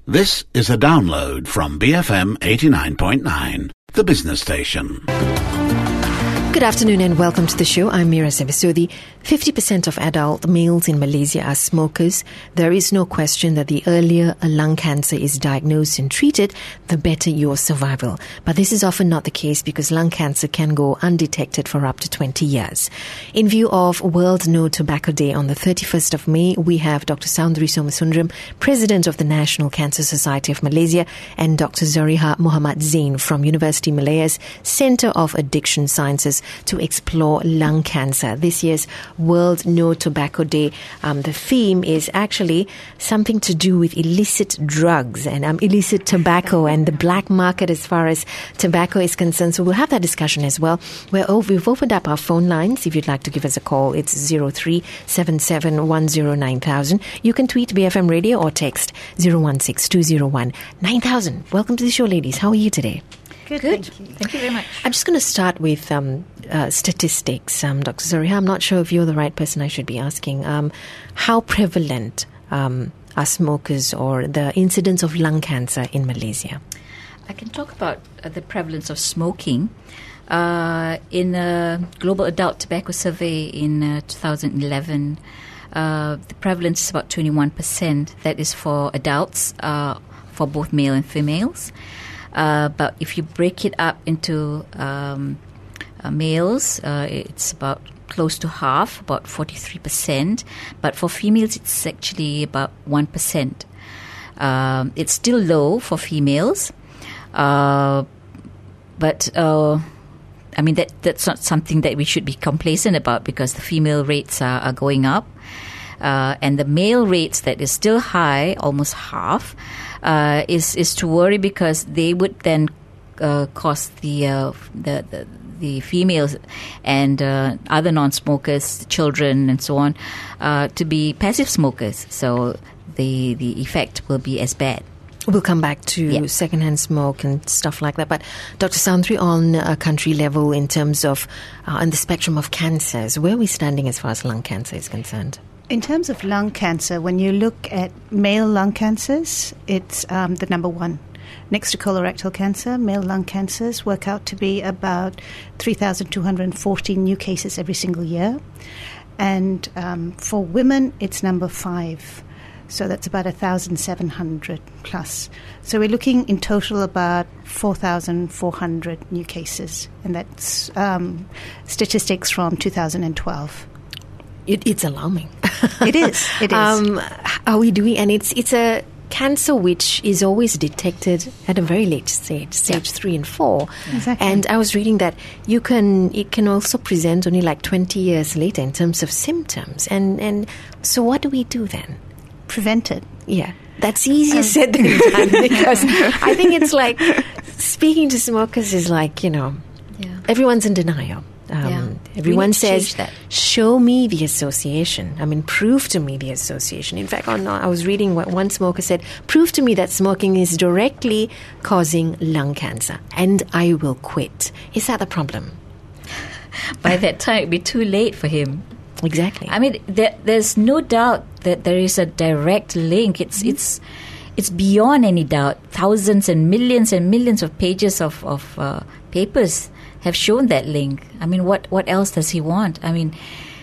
This is a download from BFM 89.9, the business station. Good afternoon and welcome to the show. I'm Mira Sebesodi. 50% of adult males in Malaysia are smokers. There is no question that the earlier a lung cancer is diagnosed and treated, the better your survival. But this is often not the case because lung cancer can go undetected for up to 20 years. In view of World No Tobacco Day on the 31st of May, we have Dr. Soundry Somasundaram, President of the National Cancer Society of Malaysia, and Dr. Zoriha Muhammad Zain from University Malaya's Centre of Addiction Sciences to explore lung cancer. This year's World No Tobacco Day, the theme is actually something to do with illicit drugs and illicit tobacco and the black market as far as tobacco is concerned. So we'll have that discussion as well. We've opened up our phone lines. If you'd like to give us a call, it's 0377109000. You can tweet BFM Radio or text 016-201-9000. Welcome to the show, ladies. How are you today? Good. Thank you. Thank you very much. I'm just going to start with statistics. Dr. Zoriha, I'm not sure if you're the right person I should be asking. How prevalent are smokers or the incidence of lung cancer in Malaysia? I can talk about the prevalence of smoking. In a Global Adult Tobacco Survey in 2011, the prevalence is about 21%. That is for adults, for both male and females. But if you break it up into males, it's about close to half, about 43%. But for females, it's actually about 1%. It's still low for females, but I mean that's not something that we should be complacent about because the female rates are going up, and the male rates that is still high, almost half. Is to worry because they would then cause the females and other non-smokers, children and so on, to be passive smokers. So the effect will be as bad. We'll come back to secondhand smoke and stuff like that. But Dr. Soundry, on a country level, in terms of on the spectrum of cancers, where are we standing as far as lung cancer is concerned? In terms of lung cancer, when you look at male lung cancers, it's the number one. Next to colorectal cancer, male lung cancers work out to be about 3,240 new cases every single year. And for women, it's number 5. So that's about 1,700 plus. So we're looking in total about 4,400 new cases. And that's statistics from 2012. It's alarming. It is. Are we doing? And it's a cancer which is always detected at a very late stage 3 and 4. Exactly. And I was reading that it can also present only like 20 years later in terms of symptoms. And so what do we do then? Prevent it. Yeah. That's easier said than done because I think it's like speaking to smokers is like, everyone's in denial. Everyone says, show me the association. I mean, prove to me the association. In fact, I was reading what one smoker said, prove to me that smoking is directly causing lung cancer and I will quit. Is that the problem? By that time, it'd be too late for him. Exactly. I mean, there's no doubt that there is a direct link. It's beyond any doubt. Thousands and millions of pages of papers have shown that link. I mean, what else does he want? I mean,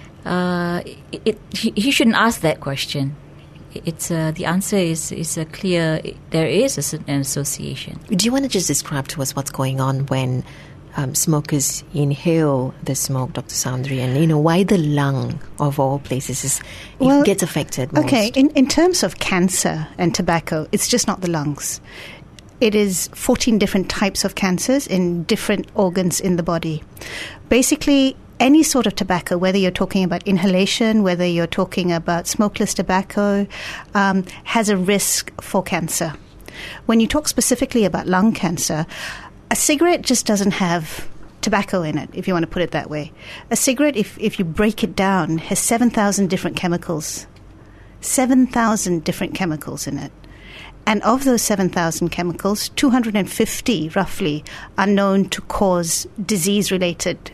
he shouldn't ask that question. It's the answer is a clear. There is an association. Do you want to just describe to us what's going on when smokers inhale the smoke, Dr. Soundry, and why the lung of all places gets affected most? Okay, in terms of cancer and tobacco, it's just not the lungs. It is 14 different types of cancers in different organs in the body. Basically, any sort of tobacco, whether you're talking about inhalation, whether you're talking about smokeless tobacco, has a risk for cancer. When you talk specifically about lung cancer, a cigarette just doesn't have tobacco in it, if you want to put it that way. A cigarette, if you break it down, has 7,000 different chemicals. 7,000 different chemicals in it. And of those 7,000 chemicals, 250 roughly are known to cause disease-related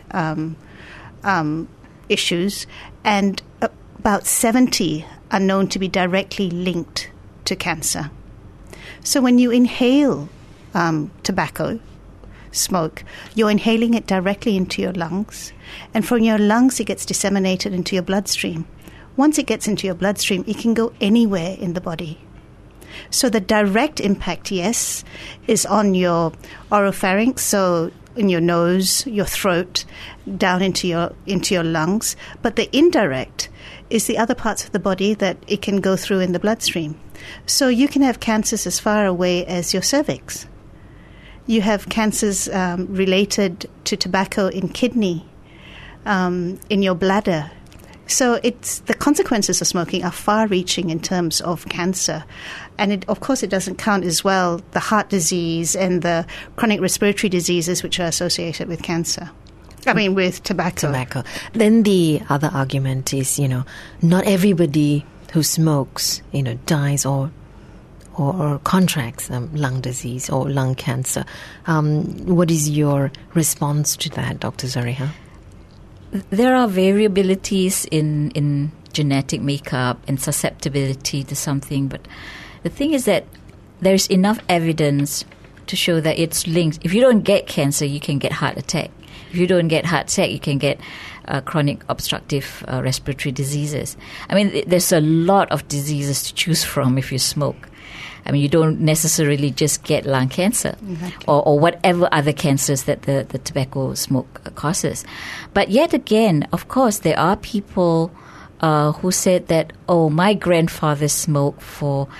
issues, and about 70 are known to be directly linked to cancer. So when you inhale tobacco smoke, you're inhaling it directly into your lungs, and from your lungs it gets disseminated into your bloodstream. Once it gets into your bloodstream, it can go anywhere in the body. So the direct impact, yes, is on your oropharynx, so in your nose, your throat, down into your lungs. But the indirect is the other parts of the body that it can go through in the bloodstream. So you can have cancers as far away as your cervix. You have cancers related to tobacco in kidney, in your bladder. So the consequences of smoking are far-reaching in terms of cancer. And of course it doesn't count as well the heart disease and the chronic respiratory diseases which are associated with cancer. With tobacco. Then the other argument is, not everybody who smokes, dies or contracts lung disease or lung cancer. What is your response to that, Dr. Zoraia? There are variabilities in genetic makeup and susceptibility to something, but the thing is that there's enough evidence to show that it's linked. If you don't get cancer, you can get heart attack. If you don't get heart attack, you can get chronic obstructive respiratory diseases. There's a lot of diseases to choose from if you smoke. You don't necessarily just get lung cancer. Exactly. or whatever other cancers that the tobacco smoke causes. But yet again, of course, there are people who said that, my grandfather smoked for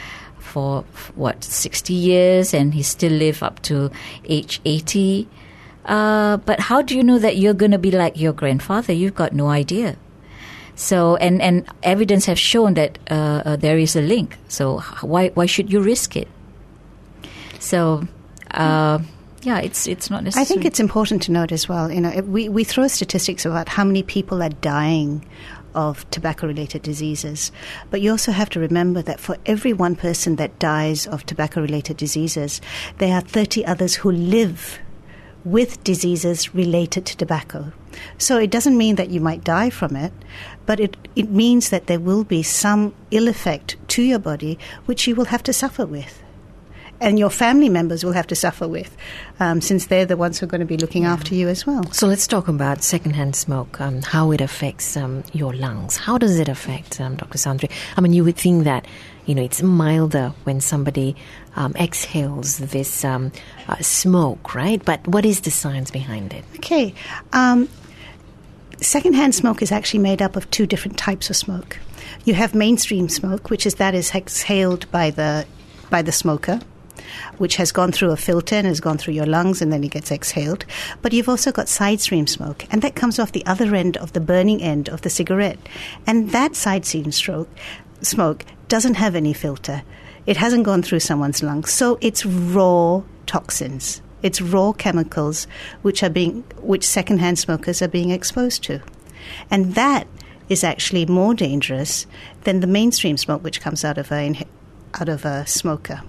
60 years and he still lived up to age 80. But how do you know that you're going to be like your grandfather? You've got no idea. So, and evidence have shown that there is a link. So why should you risk it? So, it's not necessary. I think it's important to note as well, we throw statistics about how many people are dying of tobacco-related diseases. But you also have to remember that for every one person that dies of tobacco-related diseases, there are 30 others who live with diseases related to tobacco. So it doesn't mean that you might die from it, but it means that there will be some ill effect to your body which you will have to suffer with. And your family members will have to suffer with, since they're the ones who are going to be looking after you as well. So let's talk about secondhand smoke, how it affects your lungs. How does it affect, Dr. Sandri? You would think that, it's milder when somebody exhales this smoke, right? But what is the science behind it? Okay. Secondhand smoke is actually made up of two different types of smoke. You have mainstream smoke, which is exhaled by the smoker, which has gone through a filter and has gone through your lungs and then it gets exhaled. But you've also got side stream smoke, and that comes off the other end of the burning end of the cigarette. And that side stream smoke doesn't have any filter. It hasn't gone through someone's lungs. So it's raw toxins. It's raw chemicals which secondhand smokers are being exposed to. And that is actually more dangerous than the mainstream smoke which comes out of a smoker.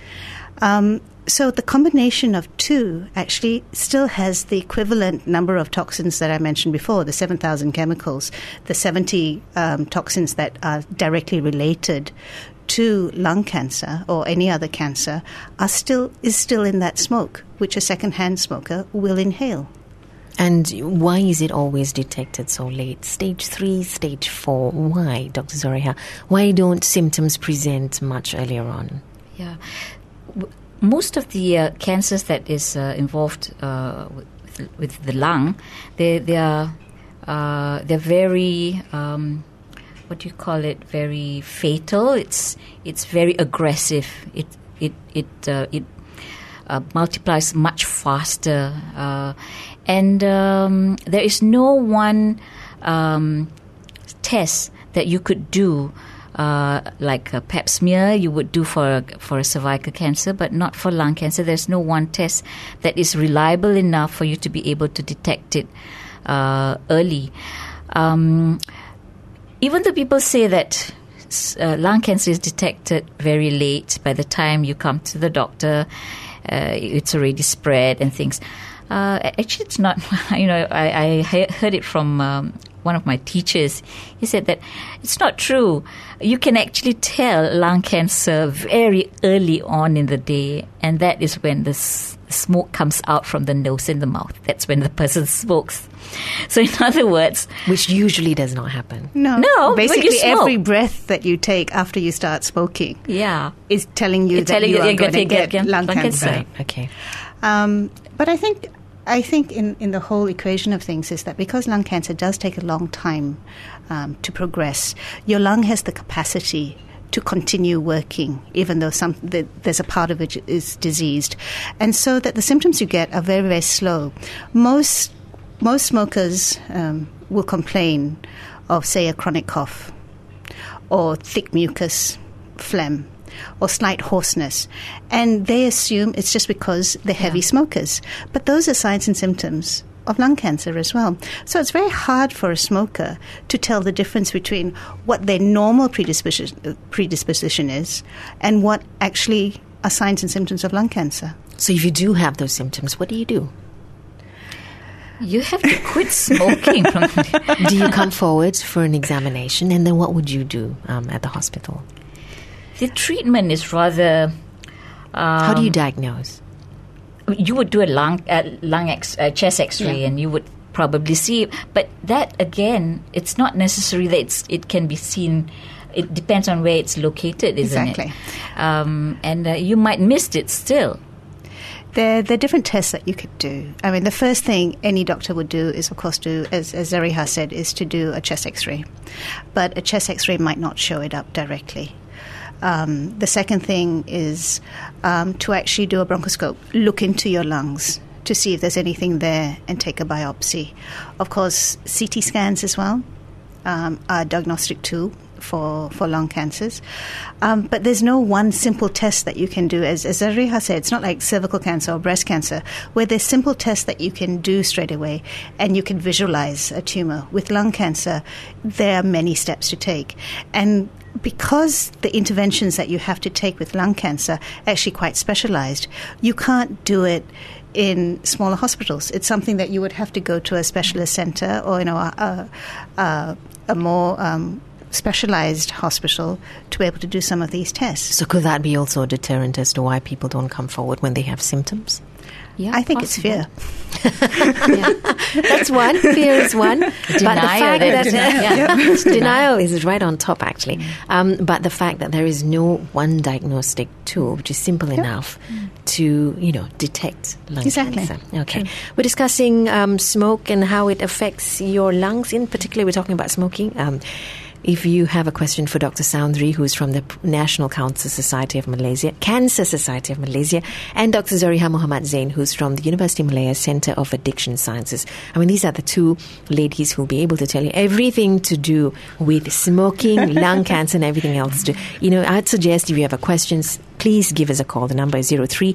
So the combination of two actually still has the equivalent number of toxins that I mentioned before, the 7,000 chemicals, the 70 toxins that are directly related to lung cancer or any other cancer is still in that smoke, which a secondhand smoker will inhale. And why is it always detected so late? Stage 3, stage 4, why, Dr. Zoraia? Why don't symptoms present much earlier on? Yeah. Most of the cancers that is involved with the lung, they're very very fatal. It's very aggressive. It multiplies much faster, and there is no one test that you could do. Like a pap smear you would do for a cervical cancer, but not for lung cancer. There's no one test that is reliable enough for you to be able to detect it early. Even though people say that lung cancer is detected very late, by the time you come to the doctor, it's already spread and things. Actually, it's not. I heard it from one of my teachers. He said that it's not true. You can actually tell lung cancer very early on in the day, and that is when the smoke comes out from the nose and the mouth. That's when the person smokes. So in other words... Which usually does not happen. No, basically every breath that you take after you start smoking is telling you that you are going to get lung cancer. Right. Okay. But I think in the whole equation of things is that because lung cancer does take a long time to progress, your lung has the capacity to continue working, even though there's a part of it is diseased. And so that the symptoms you get are very, very slow. Most smokers will complain of, say, a chronic cough or thick mucus, phlegm, or slight hoarseness. And they assume it's just because they're heavy smokers. But those are signs and symptoms of lung cancer as well. So it's very hard for a smoker to tell the difference between what their normal predisposition is and what actually are signs and symptoms of lung cancer. So if you do have those symptoms, what do you do? You have to quit smoking. Do you come forward for an examination, and then what would you do at the hospital? The treatment is rather... How do you diagnose? You would do a chest X-ray, and you would probably see it. But that, again, it's not necessary that it can be seen. It depends on where it's located, isn't it? Exactly. And you might miss it still. There are different tests that you could do. I mean, the first thing any doctor would do is, of course, as Zariha said, is to do a chest X-ray. But a chest X-ray might not show it up directly. The second thing is to actually do a bronchoscope, look into your lungs to see if there's anything there and take a biopsy. Of course, CT scans as well are a diagnostic tool for lung cancers. But there's no one simple test that you can do. As Zariha said, it's not like cervical cancer or breast cancer, where there's simple tests that you can do straight away and you can visualize a tumor. With lung cancer, there are many steps to take. And because the interventions that you have to take with lung cancer are actually quite specialized, you can't do it in smaller hospitals. It's something that you would have to go to a specialist center or a more specialized hospital to be able to do some of these tests. So could that be also a deterrent as to why people don't come forward when they have symptoms? Yeah, I think possible. It's fear. That's one. Fear is one. Denial. But the fact that denial Denial. is right on top, actually. But the fact that there is no one diagnostic tool which is simple enough to, detect lung cancer. Okay. We're discussing smoke and how it affects your lungs. In particular, we're talking about smoking. If you have a question for Dr. Soundri, who's from the National Cancer Society of Malaysia, and Dr. Zariha Muhammad Zain, who's from the University of Malaya Centre of Addiction Sciences. I mean, these are the two ladies who'll be able to tell you everything to do with smoking, lung cancer, and everything else. I'd suggest if you have a question, please give us a call. The number is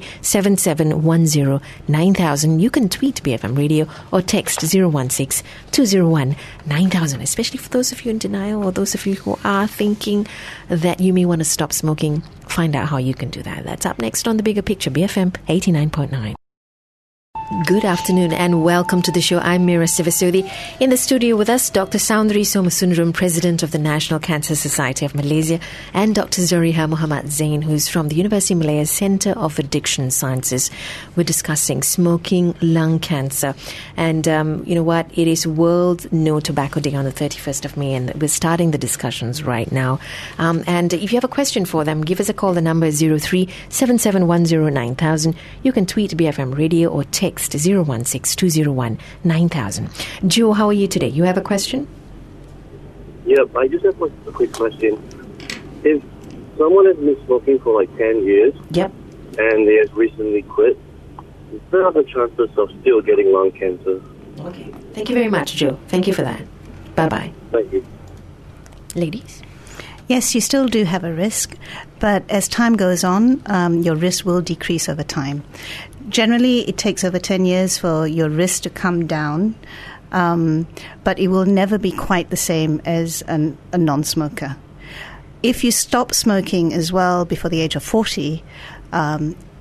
03-7710-9000. You can tweet BFM Radio or text 016-201-9000, especially for those of you in denial or those of you who are thinking that you may want to stop smoking. Find out how you can do that. That's up next on The Bigger Picture, BFM 89.9. Good afternoon and welcome to the show. I'm Mira Sivasodi. In the studio with us, Dr. Soundri Somasundaram, President of the National Cancer Society of Malaysia, and Dr. Zariha Muhammad Zain, who's from the University of Malaya Centre of Addiction Sciences. We're discussing smoking, lung cancer. And you know what? It is World No Tobacco Day on the 31st of May, and we're starting the discussions right now. And if you have a question for them, give us a call. The number is 03-7710-9000. You can tweet BFM Radio or text 016-201-9000. Joe, how are you today? You have a question? Yep, I just have a quick question. If someone has been smoking for like 10 years Yep. and they have recently quit, what are the chances of still getting lung cancer? Okay. Thank you very much, Joe. Thank you for that. Bye-bye. Thank you. Ladies? Yes, you still do have a risk, but as time goes on, your risk will decrease over time. Generally, it takes over 10 years for your risk to come down, but it will never be quite the same as a non-smoker. If you stop smoking as well before the age of 40,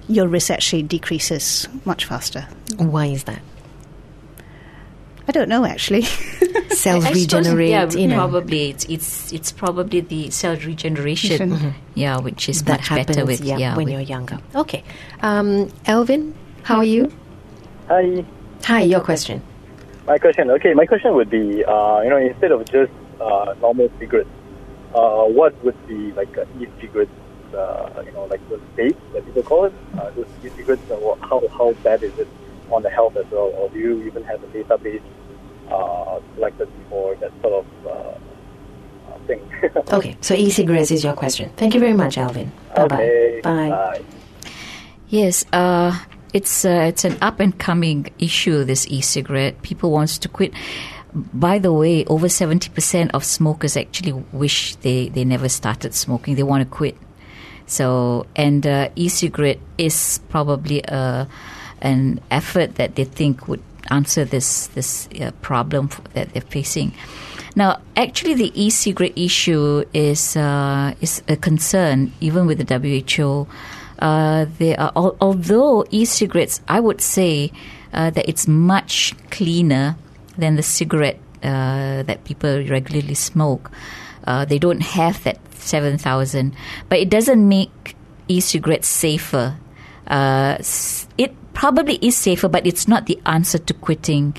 your risk actually decreases much faster. Why is that? I don't know, actually. Cells regenerate. Probably it's probably the cell regeneration. Which is that much happens, better with when you're younger. Okay, Elvin, how are you? Hi, your question. My question would be, instead of just normal cigarettes, what would be like e-cigarettes? Like the vape that people call it. Those e-cigarettes. How bad is it on the health as well? Or do you even have a database selected for that sort of thing? Okay, so e-cigarettes is your question. Thank you very much, Alvin. Bye-bye. Okay. Bye. Yes, it's an up-and-coming issue, this e-cigarette. People want to quit. By the way, over 70% of smokers actually wish they never started smoking. They want to quit. So, and e-cigarette is probably an effort that they think would answer this problem that they're facing. Now, actually, the e-cigarette issue is a concern, even with the WHO. Although e-cigarettes, I would say that it's much cleaner than the cigarette that people regularly smoke. They don't have that 7,000, but it doesn't make e-cigarettes safer. It probably is safer, but it's not the answer to quitting,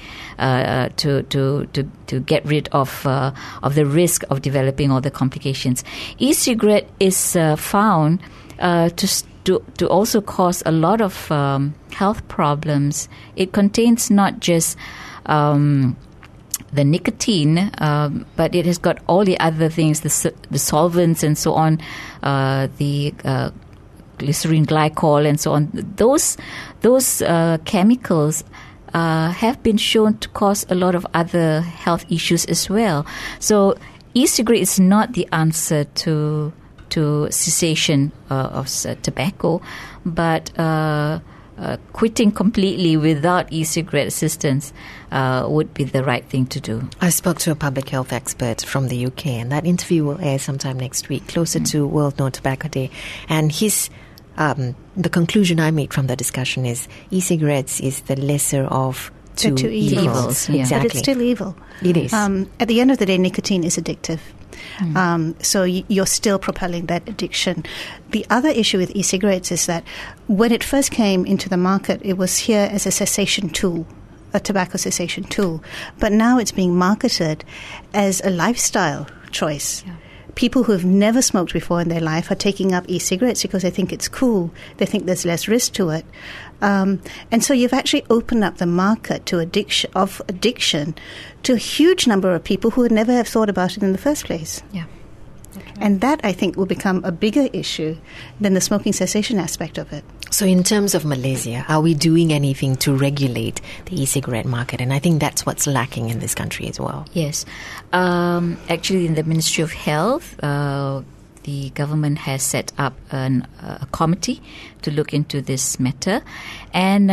to get rid of the risk of developing all the complications. E-cigarette is found to also cause a lot of health problems. It contains not just the nicotine, but it has got all the other things, the solvents and so on, the glycerine glycol and so on. Those chemicals have been shown to cause a lot of other health issues as well. So e-cigarette is not the answer to cessation of tobacco, but quitting completely without e-cigarette assistance would be the right thing to do. I spoke to a public health expert from the UK, and that interview will air sometime next week, closer to World No Tobacco Day. And the conclusion I made from the discussion is e-cigarettes is the lesser of two evils. Yeah. Exactly. But it's still evil. It is. At the end of the day, nicotine is addictive. So you're still propelling that addiction. The other issue with e-cigarettes is that when it first came into the market, it was here as a cessation tool, a tobacco cessation tool. But now it's being marketed as a lifestyle choice. Yeah. People who have never smoked before in their life are taking up e-cigarettes because they think it's cool. They think there's less risk to it. And so you've actually opened up the market to addiction to a huge number of people who would never have thought about it in the first place. Yeah. Okay. And that, I think, will become a bigger issue than the smoking cessation aspect of it. So in terms of Malaysia, are we doing anything to regulate the e-cigarette market? And I think that's what's lacking in this country as well. Yes. Actually, in the Ministry of Health, the government has set up a committee to look into this matter. And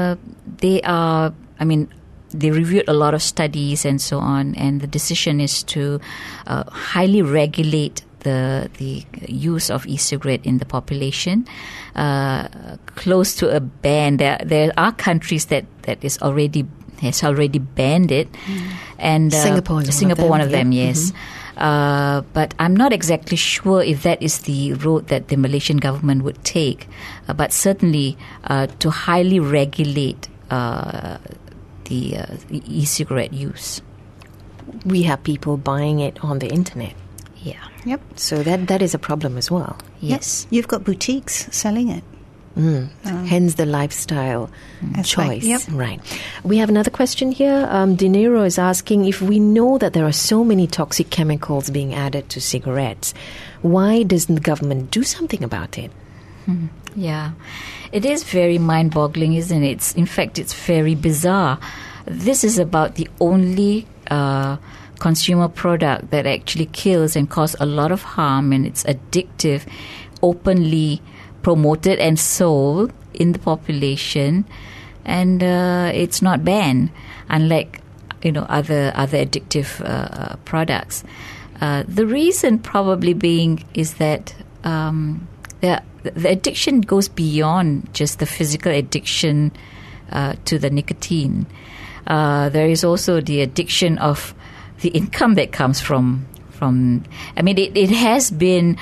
they reviewed a lot of studies and so on. And the decision is to highly regulate the use of e-cigarette in the population, close to a ban. There are countries that has already banned it, and Singapore one of them, yeah. yes. But I'm not exactly sure if that is the road that the Malaysian government would take. But certainly to highly regulate the e-cigarette use. We have people buying it on the internet. Yeah. Yep. So that is a problem as well. Yes. Yep. You've got boutiques selling it. Hence the lifestyle choice. Right. Yep. Right. We have another question here. Dinero is asking, if we know that there are so many toxic chemicals being added to cigarettes, why doesn't the government do something about it? Yeah. It is very mind-boggling, isn't it? In fact, it's very bizarre. This is about the only consumer product that actually kills and causes a lot of harm, and it's addictive, openly promoted and sold in the population, and it's not banned, unlike other addictive products. The reason probably being is that the addiction goes beyond just the physical addiction to the nicotine. There is also the addiction of the income that comes from. I mean, it has been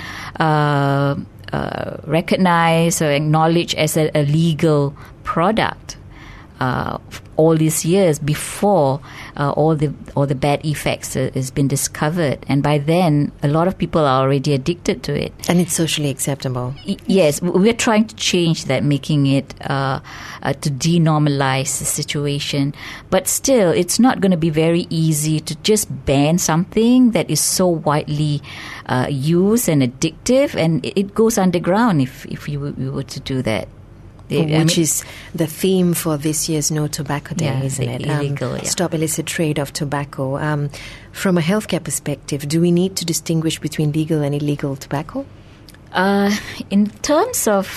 recognized or acknowledged as a legal product all these years before all the bad effects has been discovered, and by then a lot of people are already addicted to it, and it's socially acceptable. Yes, we're trying to change that, making it to denormalize the situation, but still it's not going to be very easy to just ban something that is so widely used and addictive, and it goes underground if we were to do that. Which is the theme for this year's No Tobacco Day, isn't it? Illegal, Stop illicit trade of tobacco. From a healthcare perspective, do we need to distinguish between legal and illegal tobacco? In terms of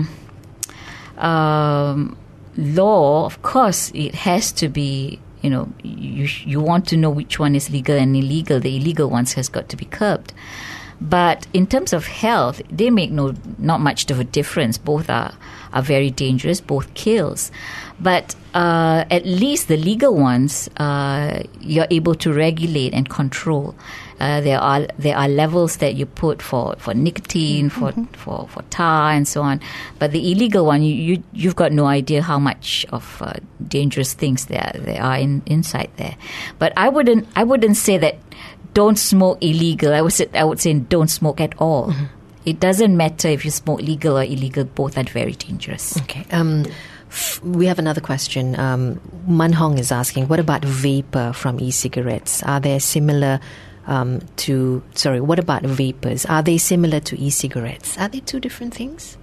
law, of course, it has to be, you want to know which one is legal and illegal. The illegal ones has got to be curbed. But in terms of health, they make not much of a difference. Both are very dangerous, both kills. But at least the legal ones, you're able to regulate and control. There are levels that you put for nicotine, for tar, and so on. But the illegal one, you've got no idea how much of dangerous things there are inside there. But I wouldn't say that don't smoke illegal. I would say don't smoke at all. Mm-hmm. It doesn't matter if you smoke legal or illegal. Both are very dangerous. Okay. We have another question. Man Hong is asking, what about vapor from e-cigarettes? Are they similar what about vapors? Are they similar to e-cigarettes? Are they two different things?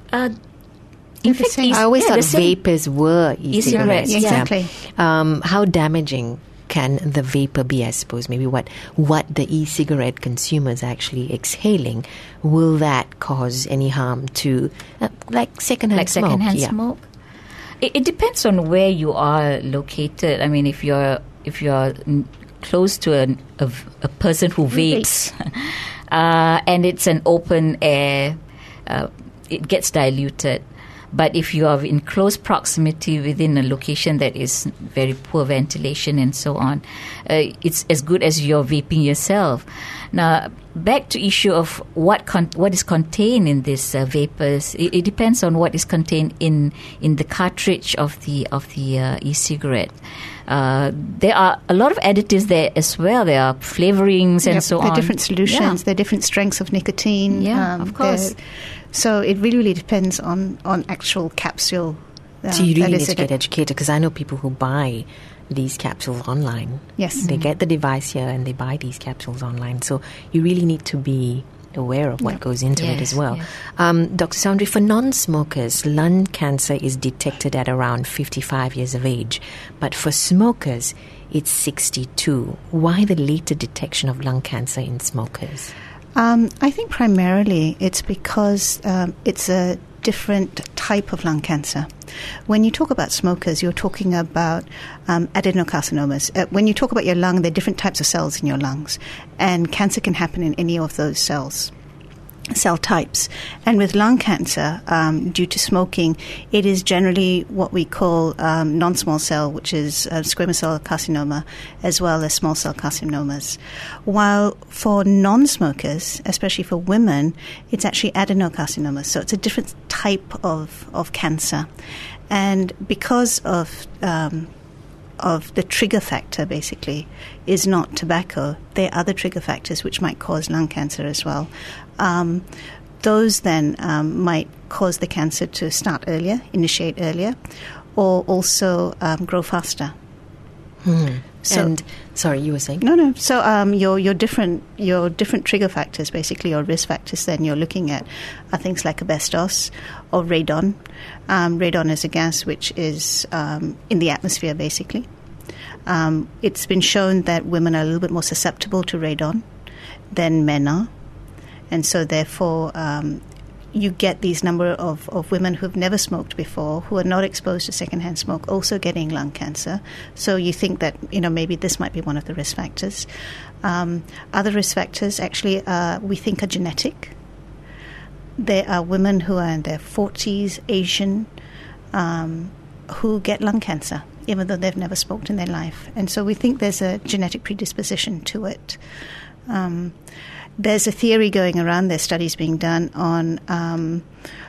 In fact, I always thought vapors were e-cigarettes. Yeah, exactly. How damaging can the vapor be, I suppose? Maybe what the e-cigarette consumers actually exhaling, will that cause any harm to like secondhand smoke? It depends on where you are located. I mean, if you're close to a person who vapes and it's an open air, it gets diluted. But if you are in close proximity within a location that is very poor ventilation and so on, it's as good as you're vaping yourself. Now, back to issue of what is contained in these vapors. It depends on what is contained in the cartridge of the e-cigarette. There are a lot of additives there as well. There are flavorings and so on. There are different solutions. There are different strengths of nicotine. Yeah, of course. So it really depends on actual capsule. So you really need to get educated, because I know people who buy these capsules online. Yes. They get the device here and they buy these capsules online. So you really need to be aware of what goes into it as well. Yes. Dr. Soundry, for non-smokers, lung cancer is detected at around 55 years of age. But for smokers, it's 62. Why the later detection of lung cancer in smokers? I think primarily it's because it's a different type of lung cancer. When you talk about smokers, you're talking about adenocarcinomas. When you talk about your lung, there are different types of cells in your lungs, and cancer can happen in any of those cell types. And with lung cancer, due to smoking, it is generally what we call non-small cell, which is squamous cell carcinoma, as well as small cell carcinomas. While for non-smokers, especially for women, it's actually adenocarcinoma. So it's a different type of cancer. And because of the trigger factor, basically, is not tobacco, there are other trigger factors which might cause lung cancer as well. Those then might cause the cancer to start earlier, initiate earlier, or also grow faster. So, and sorry, you were saying? No. So your different trigger factors, basically, or risk factors, then you're looking at are things like asbestos or radon. Radon is a gas which is in the atmosphere, basically. It's been shown that women are a little bit more susceptible to radon than men are. And so, therefore, you get these number of women who have never smoked before, who are not exposed to secondhand smoke, also getting lung cancer. So you think that, maybe this might be one of the risk factors. Other risk factors, actually, we think are genetic. there are women who are in their 40s, Asian, who get lung cancer, even though they've never smoked in their life. And so we think there's a genetic predisposition to it. There's a theory going around, there's studies being done on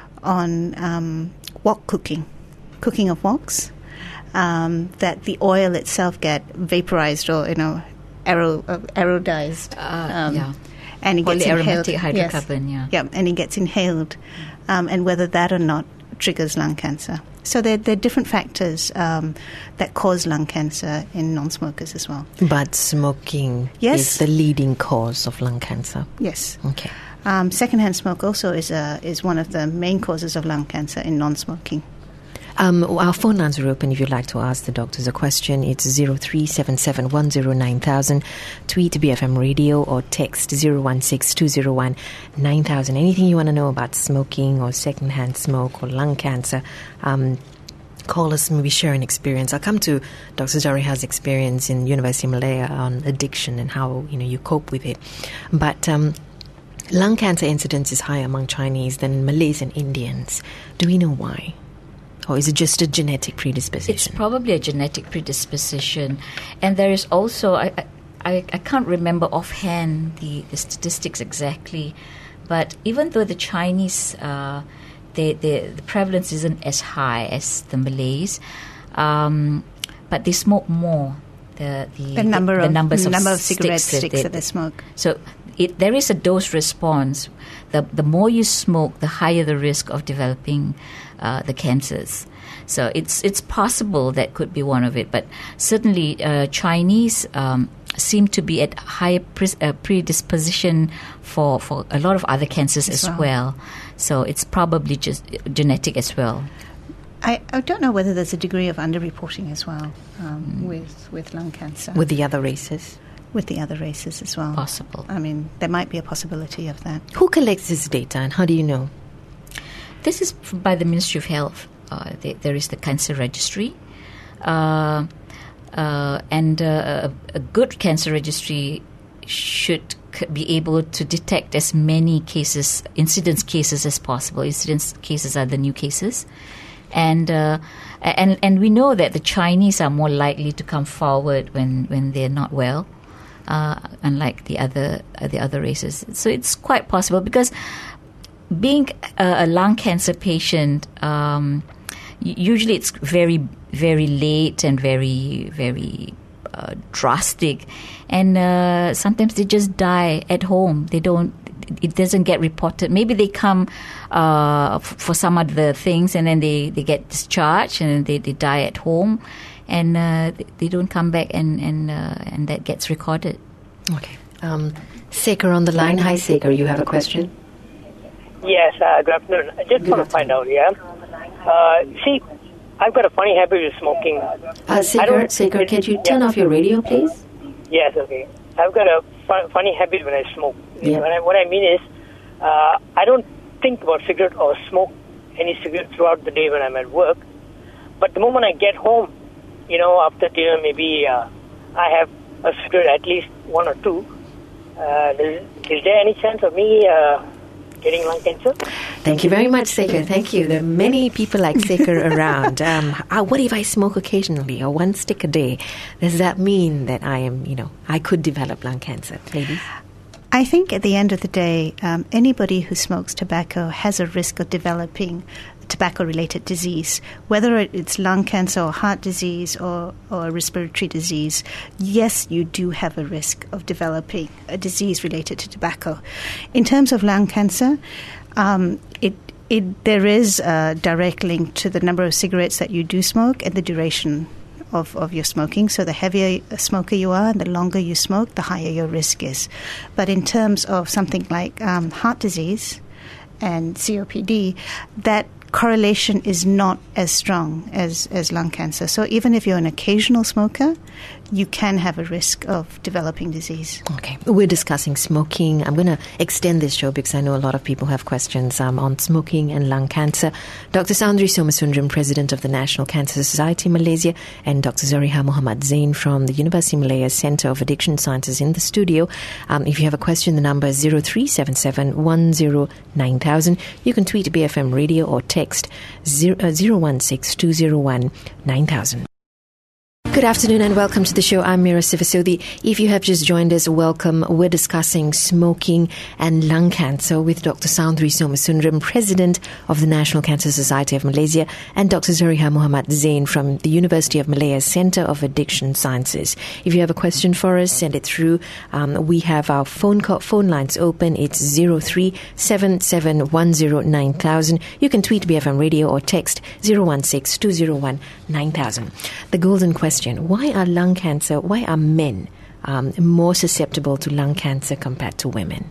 wok cooking of woks, that the oil itself get vaporized or, aerodized. And it gets inhaled. Polyaromatic hydrocarbon, Yeah, and it gets inhaled, and whether that or not triggers lung cancer. So there are different factors that cause lung cancer in non-smokers as well. But smoking is the leading cause of lung cancer. Yes. Okay. Secondhand smoke also is one of the main causes of lung cancer in non-smoking. Our phone lines are open if you'd like to ask the doctors a question. It's 0377109000. Tweet BFM Radio or text 016-201-9000. Anything you want to know about smoking or secondhand smoke or lung cancer, call us, maybe share an experience. I'll come to Dr. Zariha's experience in University of Malaya on addiction and how you cope with it. But lung cancer incidence is higher among Chinese than Malays and Indians. Do we know why? Or is it just a genetic predisposition? It's probably a genetic predisposition. And there is also, I can't remember offhand the statistics exactly, but even though the Chinese, the prevalence isn't as high as the Malays, but they smoke more. The number of cigarette sticks that they smoke. So there is a dose response. The more you smoke, the higher the risk of developing the cancers. So it's possible that could be one of it. But certainly Chinese seem to be at higher predisposition for a lot of other cancers as well. So it's probably just genetic as well. I don't know whether there's a degree of underreporting as well with lung cancer. With the other races? With the other races as well. Possible. I mean, there might be a possibility of that. Who collects this data and how do you know? This is by the Ministry of Health. There is the cancer registry. And a good cancer registry should be able to detect as many incidence cases as possible. Incidence cases are the new cases. And we know that the Chinese are more likely to come forward when they're not well, unlike the other races. So it's quite possible because being a lung cancer patient, usually it's very, very late and very, very drastic, and sometimes they just die at home. It doesn't get reported. Maybe they come for some other things, and then they get discharged, and they die at home, and they don't come back, and that gets recorded. Okay. Sekar on the line. Hi, Sekar. You have a question? Yes. Good afternoon. I just want to find out. See, I've got a funny habit of smoking. Sekar, can you turn off your radio, please? Yes. Okay. I've got a funny habit when I smoke. Yeah. What I mean is, I don't think about cigarette or smoke any cigarette throughout the day when I'm at work. But the moment I get home, after dinner, maybe I have a cigarette, at least one or two. Is there any chance of me getting lung cancer? Thank you very much, Sekar. Thank you. There are many people like Sekar around. What if I smoke occasionally or one stick a day? Does that mean that I could develop lung cancer? Ladies? I think at the end of the day, anybody who smokes tobacco has a risk of developing tobacco-related disease, whether it's lung cancer or heart disease or respiratory disease. Yes, you do have a risk of developing a disease related to tobacco. In terms of lung cancer, there is a direct link to the number of cigarettes that you do smoke and the duration of your smoking. So the heavier a smoker you are and the longer you smoke, the higher your risk is. But in terms of something like heart disease and COPD, that correlation is not as strong as lung cancer. So even if you're an occasional smoker, you can have a risk of developing disease. Okay, we're discussing smoking. I'm going to extend this show because I know a lot of people have questions on smoking and lung cancer. Dr. Soundri Somasundram, President of the National Cancer Society Malaysia, and Dr. Zoriha Muhammad Zain from the University of Malaya Centre of Addiction Sciences in the studio. If you have a question, the number is 0377 109000. You can tweet BFM Radio or text 016 201 9000. Good afternoon and welcome to the show. I'm Mira Sivasodi. If you have just joined us, welcome. We're discussing smoking and lung cancer with Dr. Soundri Somasundram, President of the National Cancer Society of Malaysia, and Dr. Zoriha Muhammad Zain from the University of Malaya Centre of Addiction Sciences. If you have a question for us, send it through. We have our phone lines open. It's 0377 109000. You can tweet BFM Radio or text 016 201 9000. The golden question: why are men more susceptible to lung cancer compared to women?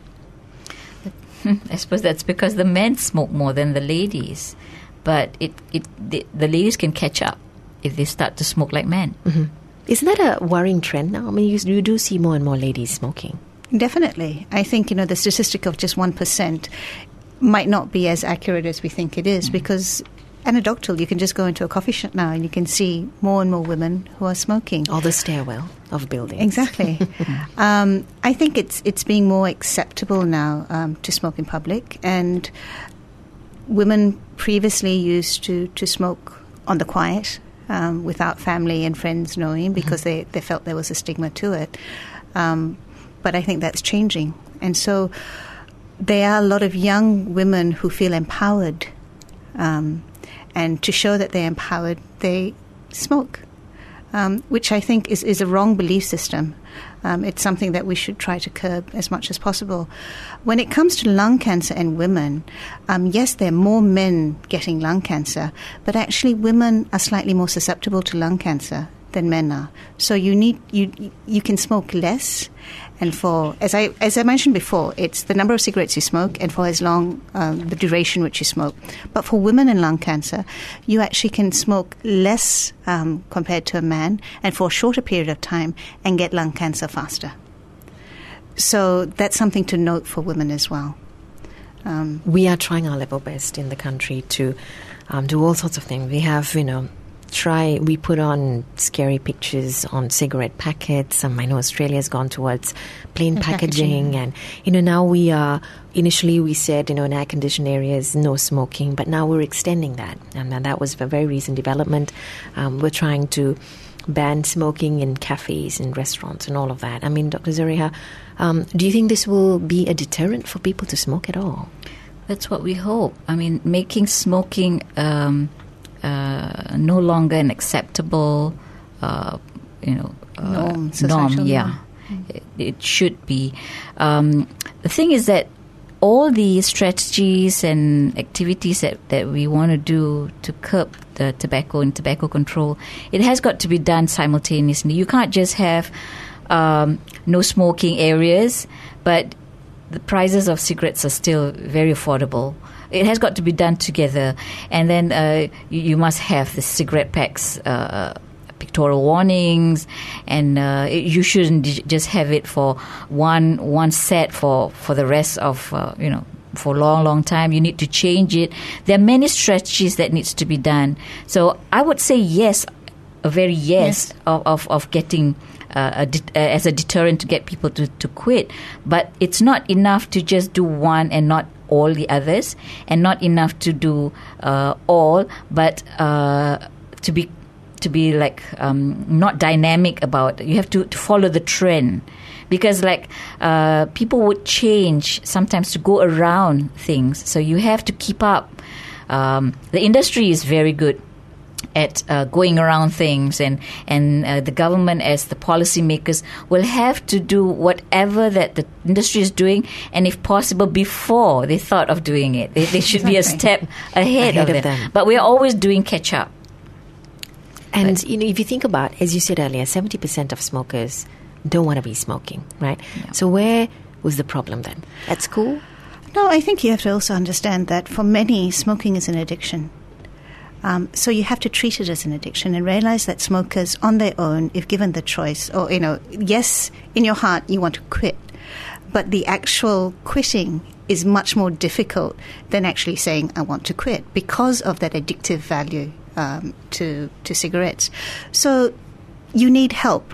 I suppose that's because the men smoke more than the ladies, but the ladies can catch up if they start to smoke like men. Mm-hmm. Isn't that a worrying trend now? I mean, you do see more and more ladies smoking. Definitely. I think, the statistic of just 1% might not be as accurate as we think it is, because anecdotal, you can just go into a coffee shop now and you can see more and more women who are smoking. Or the stairwell of buildings. Exactly. I think it's being more acceptable now to smoke in public, and women previously used to smoke on the quiet without family and friends knowing, because they felt there was a stigma to it. But I think that's changing. And so there are a lot of young women who feel empowered, and to show that they're empowered, they smoke, which I think is a wrong belief system. It's something that we should try to curb as much as possible. When it comes to lung cancer and women, yes, there are more men getting lung cancer, but actually women are slightly more susceptible to lung cancer than men are. So you can smoke less, and for as I mentioned before, it's the number of cigarettes you smoke and for as long the duration which you smoke. But for women in lung cancer, you actually can smoke less compared to a man, and for a shorter period of time, and get lung cancer faster. So that's something to note for women as well. We are trying our level best in the country to do all sorts of things. We have, we put on scary pictures on cigarette packets. I know Australia's gone towards plain packaging. And, now initially we said, in air-conditioned areas, no smoking, but now we're extending that. And that was a very recent development. We're trying to ban smoking in cafes and restaurants and all of that. I mean, Dr. Zoriha, do you think this will be a deterrent for people to smoke at all? That's what we hope. I mean, making smoking no longer an acceptable, norm. Yeah, it should be. The thing is that all the strategies and activities that we want to do to curb the tobacco and tobacco control, it has got to be done simultaneously. You can't just have no smoking areas, but the prices of cigarettes are still very affordable. It has got to be done together. And then you must have the cigarette packs, pictorial warnings, and you shouldn't just have it for one set for the rest of, for a long time. You need to change it. There are many strategies that needs to be done. So I would say yes, a very yes. Of getting as a deterrent to get people to quit. But it's not enough to just do one and not all the others, and not enough to do all, but to be like not dynamic about it. You have to follow the trend, because people would change sometimes to go around things. So you have to keep up. The industry is very good at going around things, and the government as the policymakers will have to do whatever that the industry is doing, and if possible before they thought of doing it. They should be a step ahead of them. But we're always doing catch up. And if you think about, as you said earlier, 70% of smokers don't want to be smoking, right? Yeah. So where was the problem then? At school? No, I think you have to also understand that for many, smoking is an addiction. So you have to treat it as an addiction and realize that smokers on their own, if given the choice, or, yes, in your heart you want to quit, but the actual quitting is much more difficult than actually saying, I want to quit, because of that addictive value to cigarettes. So you need help.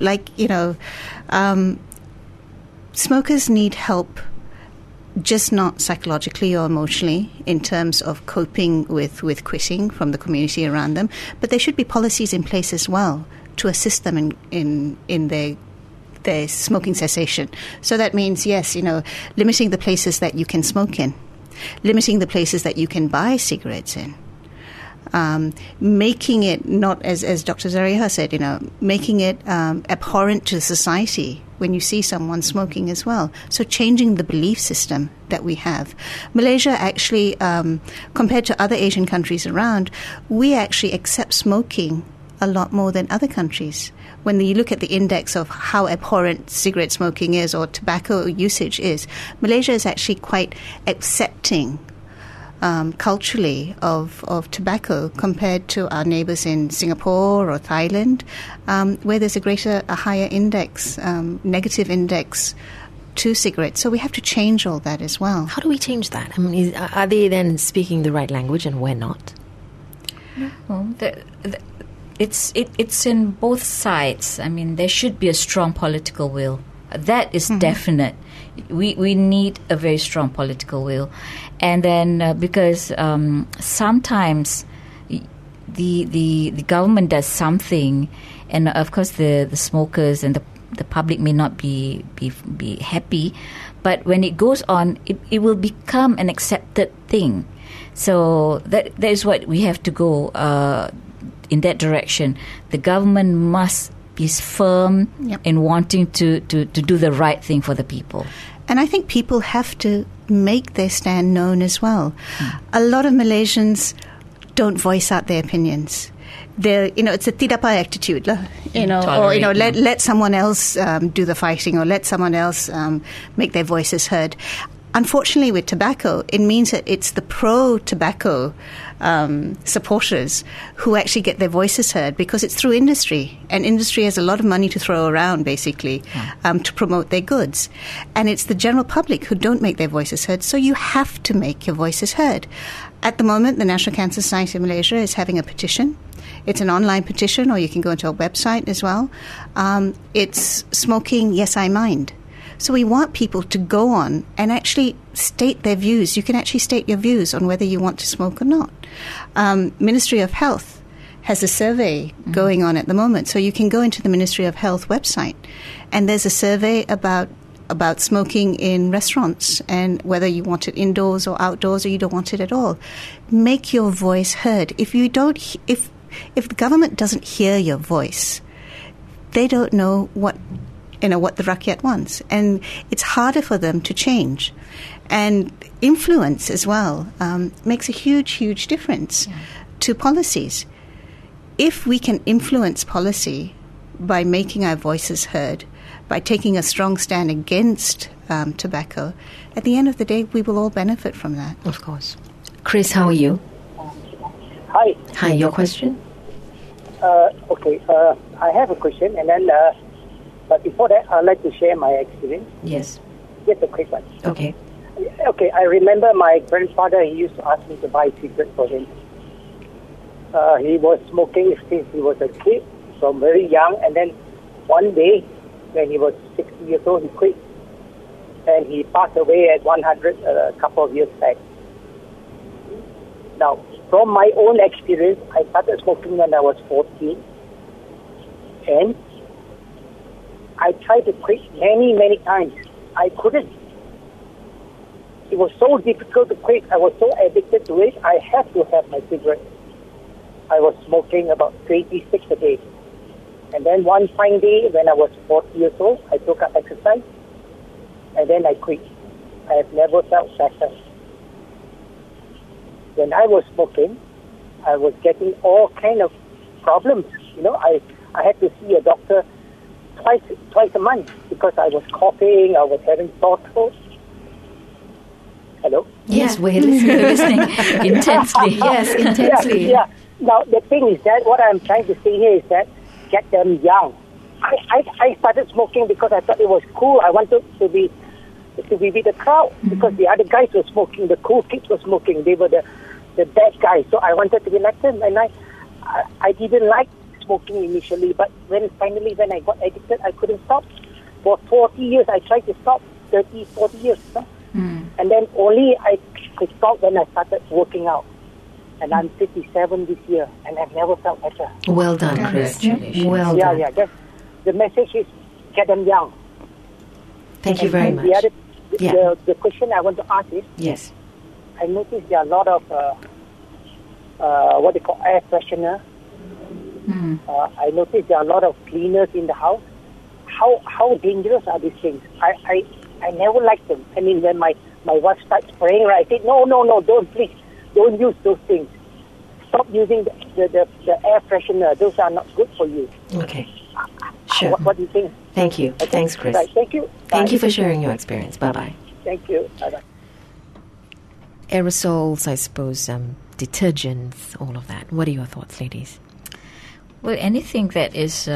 Smokers need help, just not psychologically or emotionally in terms of coping with quitting from the community around them, but there should be policies in place as well to assist them in their smoking cessation. So that means, yes, limiting the places that you can smoke in, limiting the places that you can buy cigarettes in, making it not, as Dr. Zariha said, making it abhorrent to society when you see someone smoking as well. So changing the belief system that we have. Malaysia actually, compared to other Asian countries around, we actually accept smoking a lot more than other countries. When you look at the index of how abhorrent cigarette smoking is or tobacco usage is, Malaysia is actually quite accepting culturally of tobacco compared to our neighbours in Singapore or Thailand, where there's a higher index, negative index to cigarettes. So we have to change all that as well. How do we change that? I mean, are they then speaking the right language and we're not? No, it's in both sides. I mean, there should be a strong political will. That is definite. We need a very strong political will. And then because sometimes the government does something, and of course the smokers and the public may not be happy, but when it goes on, it will become an accepted thing. So that is what we have to go in that direction. The government must be firm in wanting to do the right thing for the people. And I think people have to make their stand known as well. A lot of Malaysians don't voice out their opinions. It's a tidak apa attitude, or let someone else do the fighting, or let someone else make their voices heard. Unfortunately, with tobacco, it means that it's the pro-tobacco supporters who actually get their voices heard, because it's through industry, and industry has a lot of money to throw around, basically, to promote their goods. And it's the general public who don't make their voices heard, so you have to make your voices heard. At the moment, the National Cancer Society of Malaysia is having a petition. It's an online petition, or you can go into our website as well. It's Smoking, Yes I Mind. So we want people to go on and actually state their views. You can actually state your views on whether you want to smoke or not. Ministry of Health has a survey going on at the moment. So you can go into the Ministry of Health website, and there's a survey about smoking in restaurants and whether you want it indoors or outdoors, or you don't want it at all. Make your voice heard. If the government doesn't hear your voice, they don't know what the rakyat wants, and it's harder for them to change. And influence as well makes a huge difference to policies. If we can influence policy by making our voices heard, by taking a strong stand against tobacco, at the end of the day, we will all benefit from that. Of course. Chris, how are you? Hi, your question? Okay, I have a question, and then but before that, I'd like to share my experience. Yes. Just a quick one. Okay. Okay, I remember my grandfather, he used to ask me to buy cigarettes for him. He was smoking since he was a kid, from very young, and then one day, when he was 60 years old, he quit. And he passed away at 100 a couple of years back. Now, from my own experience, I started smoking when I was 14. And I tried to quit many times. I couldn't. It was so difficult to quit. I was so addicted to it. I had to have my cigarette. I was smoking about 26 a day. And then one fine day, when I was 40 years old, I took up exercise, and then I quit. I have never felt better. When I was smoking, I was getting all kind of problems. I had to see a doctor twice a month because I was coughing, I was having sore throat. Hello? Yes, we're listening. Intensely. Yes, intensely. Yeah. Now, the thing is that what I'm trying to say here is that get them young. I started smoking because I thought it was cool. I wanted to be with the crowd because the other guys were smoking. The cool kids were smoking. They were the bad guys. So I wanted to be like them. And I didn't like smoking initially. But when I got addicted, I couldn't stop. For 40 years, I tried to stop. 30, 40 years. And then only I could stop when I started working out. And I'm 57 this year, and I've never felt better. Well done, Chris. Well done. Yeah. The message is get them young. Thank you very much. The question I want to ask is, yes, I noticed there are a lot of what they call air freshener. I noticed there are a lot of cleaners in the house. How dangerous are these things? I never liked them. I mean, when my wife starts spraying, I say, no, don't use those things. Stop using the air freshener. Those are not good for you. Okay. Sure. What do you think? Thank you. Okay. Thanks, Chris. Right. Thank you. Thank you for sharing your experience. Bye-bye. Thank you. Bye-bye. Aerosols, I suppose, detergents, all of that. What are your thoughts, ladies? Well, anything that is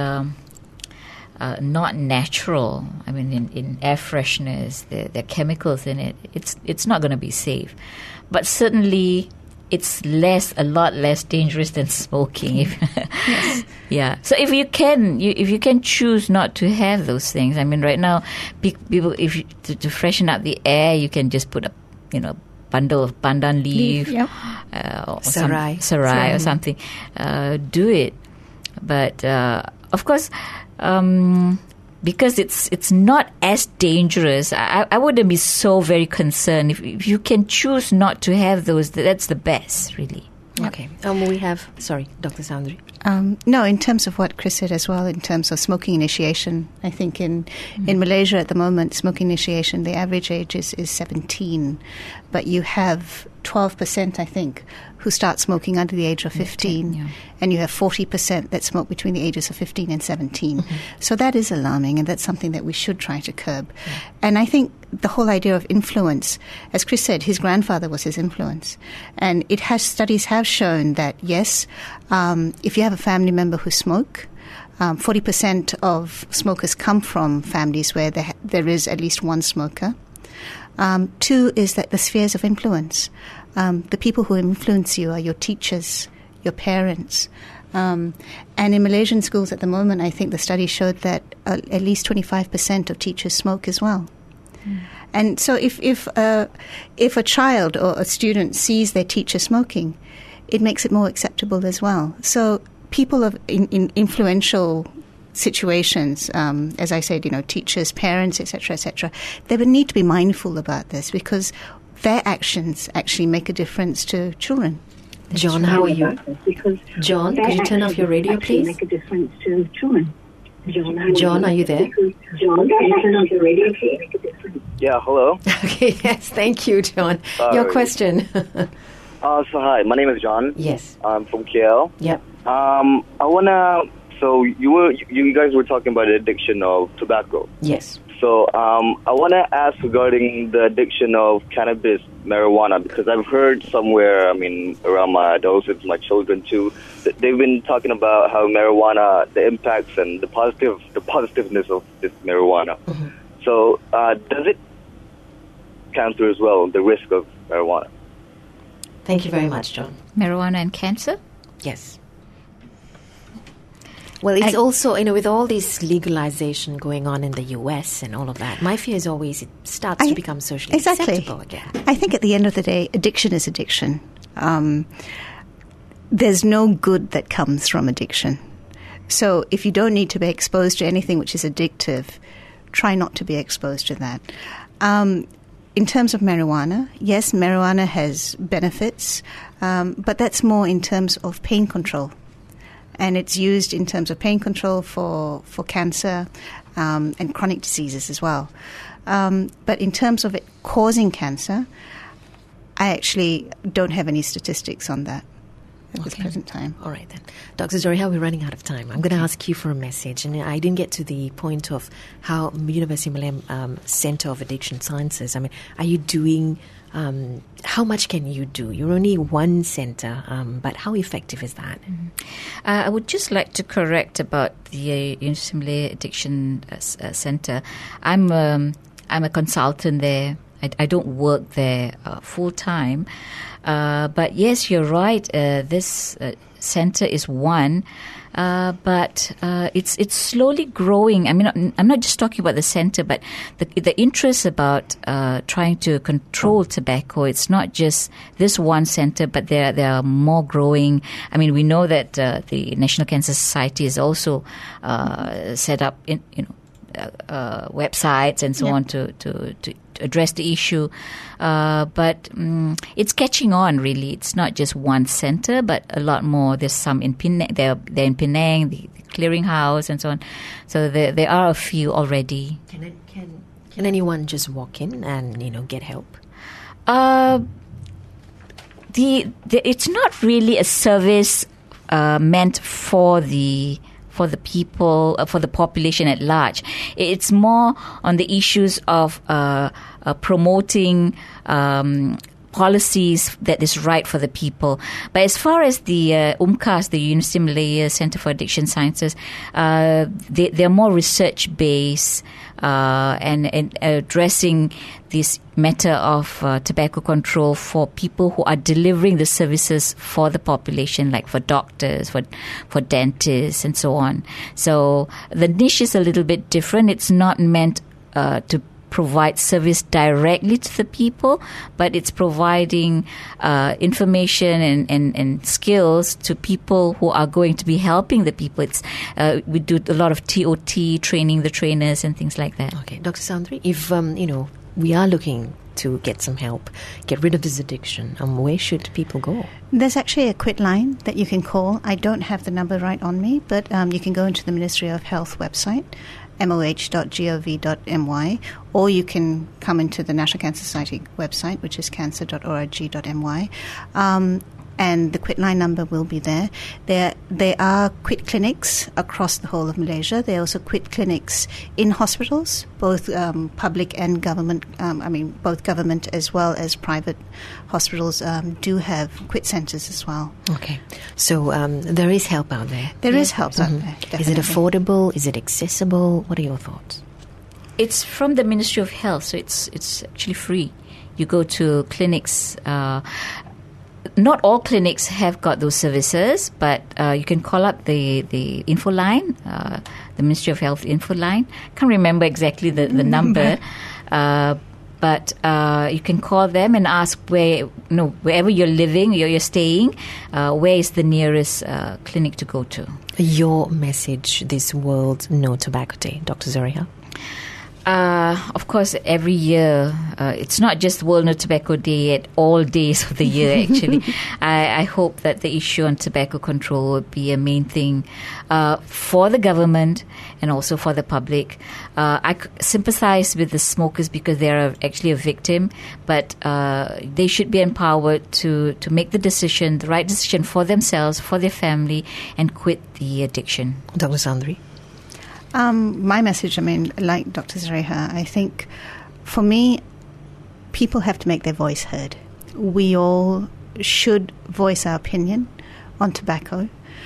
not natural, I mean, in air fresheners, there are chemicals in it, it's not going to be safe. But certainly, it's a lot less dangerous than smoking. Yes. Yeah. So if you can choose not to have those things. I mean, right now, people, to freshen up the air, you can just put a bundle of pandan leaf, or sarai or something. Do it, but of course. Because it's not as dangerous, I wouldn't be so very concerned. If you can choose not to have those, that's the best, really. Okay. We have, Dr. Soundri. No, in terms of what Chris said as well, in terms of smoking initiation, I think in Malaysia at the moment, smoking initiation, the average age is 17. But you have 12%, I think, who start smoking under the age of 15. Yeah. And you have 40% that smoke between the ages of 15 and 17. Mm-hmm. So that is alarming, and that's something that we should try to curb. Yeah. And I think the whole idea of influence, as Chris said, his grandfather was his influence. And studies have shown that, yes, if you have a family member who smoke, 40% of smokers come from families where there is at least one smoker. 2 is that the spheres of influence. The people who influence you are your teachers, your parents. And in Malaysian schools at the moment, I think the study showed that at least 25% of teachers smoke as well. And so if a child or a student sees their teacher smoking, it makes it more acceptable as well. So people in influential situations, as I said, teachers, parents, etc., they would need to be mindful about this because their actions actually make a difference to children. John, how are you? John, could you turn off your radio, please? Make a difference to children. John, are you there? John, can you turn off your radio, please? Make a difference. Yeah, hello. Okay, yes, thank you, John. Your question. So hi, my name is John. Yes. I'm from KL. Yep. I wanna. So you guys were talking about the addiction of tobacco. Yes. So I want to ask regarding the addiction of cannabis, marijuana, because I've heard somewhere, around my adults and my children too, that they've been talking about how marijuana, the impacts and the positiveness of this marijuana. Mm-hmm. So does it counter as well the risk of marijuana? Thank you very much, John. Marijuana and cancer? Yes. Well, it's also, with all this legalization going on in the US and all of that, my fear is always it starts to become socially acceptable again. I think at the end of the day, addiction is addiction. There's no good that comes from addiction. So if you don't need to be exposed to anything which is addictive, try not to be exposed to that. In terms of marijuana, yes, marijuana has benefits, but that's more in terms of pain control. And it's used in terms of pain control for cancer and chronic diseases as well. But in terms of it causing cancer, I actually don't have any statistics on that. at this present time. All right then. Dr. Zoriha, we're running out of time. I'm going to ask you for a message. And I didn't get to the point of how University of Malaya Center of Addiction Sciences, I mean, are you doing, how much can you do? You're only one center, but how effective is that? I would just like to correct about the University of Malaya Addiction Center. I'm a consultant there. I don't work there full time. But yes, you're right. This center is one, but it's slowly growing. I mean, I'm not just talking about the center, but the interest about trying to control tobacco. It's not just this one center, but there are more growing. I mean, we know that the National Cancer Society is also set up websites and so on to address the issue, but it's catching on. Really, it's not just one center, but a lot more. There's some in Penang. They're in Penang, the clearinghouse, and so on. So there are a few already. Can anyone just walk in and get help? It's not really a service meant for the people, for the population at large. It's more on the issues of promoting policies that is right for the people. But as far as the UMCAS, the University of Malaya Center for Addiction Sciences, they're more research-based and addressing this matter of tobacco control for people who are delivering the services for the population, like for doctors, for dentists, and so on. So the niche is a little bit different. It's not meant to provide service directly to the people, but it's providing information and skills to people who are going to be helping the people. It's we do a lot of TOT, training the trainers and things like that. Okay, Dr. Sandri, if we are looking to get some help, get rid of this addiction, where should people go? There's actually a quit line that you can call. I don't have the number right on me, but you can go into the Ministry of Health website, moh.gov.my, or you can come into the National Cancer Society website, which is cancer.org.my. And the quit line number will be there. There are quit clinics across the whole of Malaysia. There are also quit clinics in hospitals, both public and government. Both government as well as private hospitals do have quit centres as well. Okay, so there is help out there. There is help out there. Definitely. Is it affordable? Is it accessible? What are your thoughts? It's from the Ministry of Health, so it's actually free. You go to clinics. Not all clinics have got those services, but you can call up the info line, the Ministry of Health info line. Can't remember exactly the number, but you can call them and ask wherever you're living, you're staying, where is the nearest clinic to go to. Your message this World No Tobacco Day, Dr. Zoriha? Of course, every year, it's not just World No Tobacco Day at all days of the year, actually. I hope that the issue on tobacco control will be a main thing for the government and also for the public. I sympathize with the smokers because they are actually a victim, but they should be empowered to make the right decision for themselves, for their family, and quit the addiction. Dr. Sandri? My message, like Dr. Zoriha, I think for me, people have to make their voice heard. We all should voice our opinion on tobacco.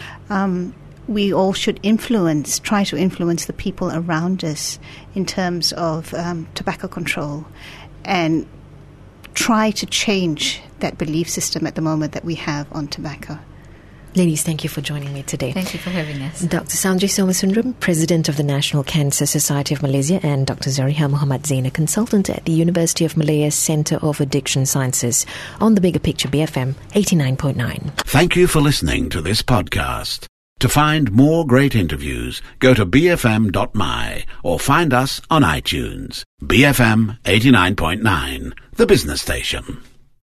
We all should try to influence the people around us in terms of tobacco control and try to change that belief system at the moment that we have on tobacco. Ladies, thank you for joining me today. Thank you for having us. Dr. Sandri Somasundram, President of the National Cancer Society of Malaysia, and Dr. Zoriha Muhammad Zain, a consultant at the University of Malaya Center of Addiction Sciences, on the Bigger Picture BFM 89.9. Thank you for listening to this podcast. To find more great interviews, go to bfm.my or find us on iTunes. BFM 89.9, the business station.